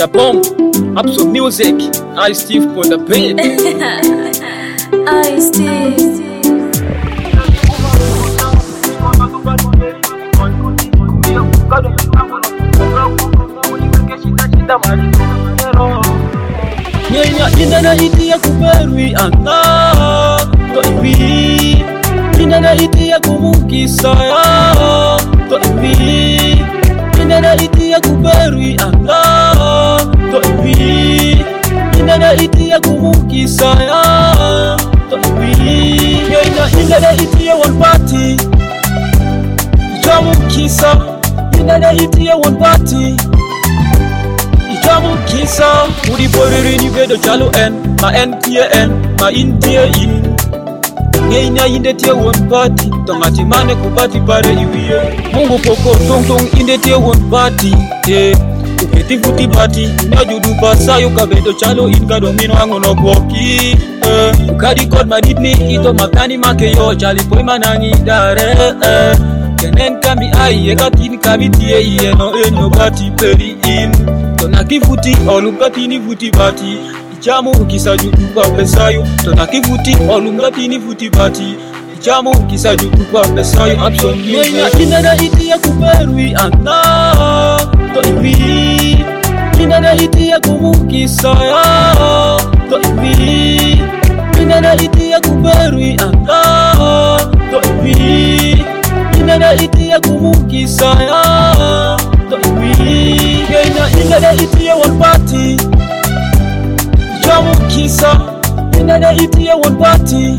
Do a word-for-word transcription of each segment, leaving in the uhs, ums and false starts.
the bomb, Absol Music, I Steve for the beat. I Steve. Nyenya inana iti ya kuberwi anda to ibi inana iti ya kumukisa ya to ibi inana iti ya kuberwi anda to ibi inana iti ya kumukisa ya to ibi nyenya inana iti ya one party jamukisa inana iti ya one party Jamu kisa, uri boriri ni bedo chalo en, ma en tia en, ma in tia in. Ngeinya inde tia one party, tomati mane kubati pare iwiye. Mungu poko tong tong inde tia one party, yeah. Uketi futi party, na judu pasayo kabedo chalo in kadomino angono boki. Eh, ukadi kod madidni ito makani make yo chali poi manangi dare. Eh, kenen kami aye katini kami tie iye no eno bati peri in. Tona kifuti olungati ni futi bati ichamu ukisaju kwa pesayo tona kifuti olungati ni futi bati ichamu ukisaju kwa pesayo absolutely nyenya inana iti ya kuberwi anda to ibi inana iti ya kumukisa ya to ibi inana iti ya kuberwi anda to ibi inana iti ya kumukisa ya to ibi Ngeinya inana iti ya one party Ijamu kisa Inana iti ya one party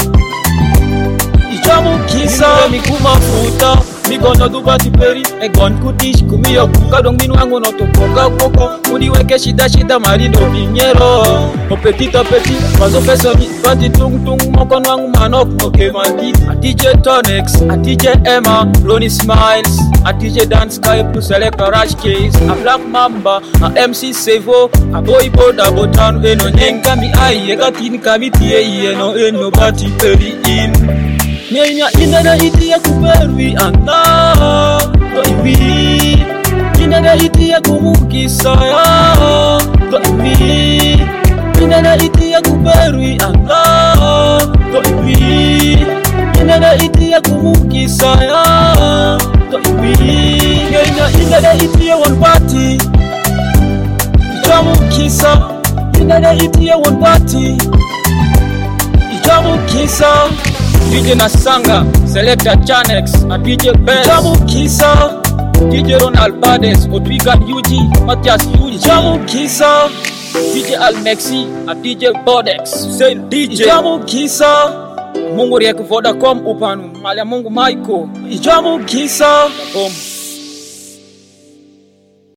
Ijamu kisa Mikuma futa Mikono dubati peri Egon kutish kumiyo kukadong minu angu noto koka koko Udiweke shida shida marido vinyero O petit a petit Wazo pesa mi Bati tung tung Mokono angu manok Moke mandi A D J Tonix A D J Emma Ronnie Smiles A D J Dance Sky Plus Selector Rush Case A Black Mamba A M C Sevo A Boy Boda Botano Eno nyenga mi ai Eka tini kami tie Eno eno bati peri in Nyenya inana iti ya kuberwi anda to ibi inana iti ya kumukisa ya to ibi inana iti ya kuberwi anda to ibi inana iti ya kumukisa ya to ibi nyenya inana iti ya one party jamukisa inana iti ya one party jamukisa D J Nasanga, Selector Chanex, a D J Benz, Jamu Kisa, D J Ronald Bades, Otwiga U G, Matthias U G, Jamu Kisa, D J Almexi, a D J Bodex, say D J Jamu Kisa, Mungu Riek Vodacom Upanu, Malia Mungu Maiko, Jamu Kisa, Boom.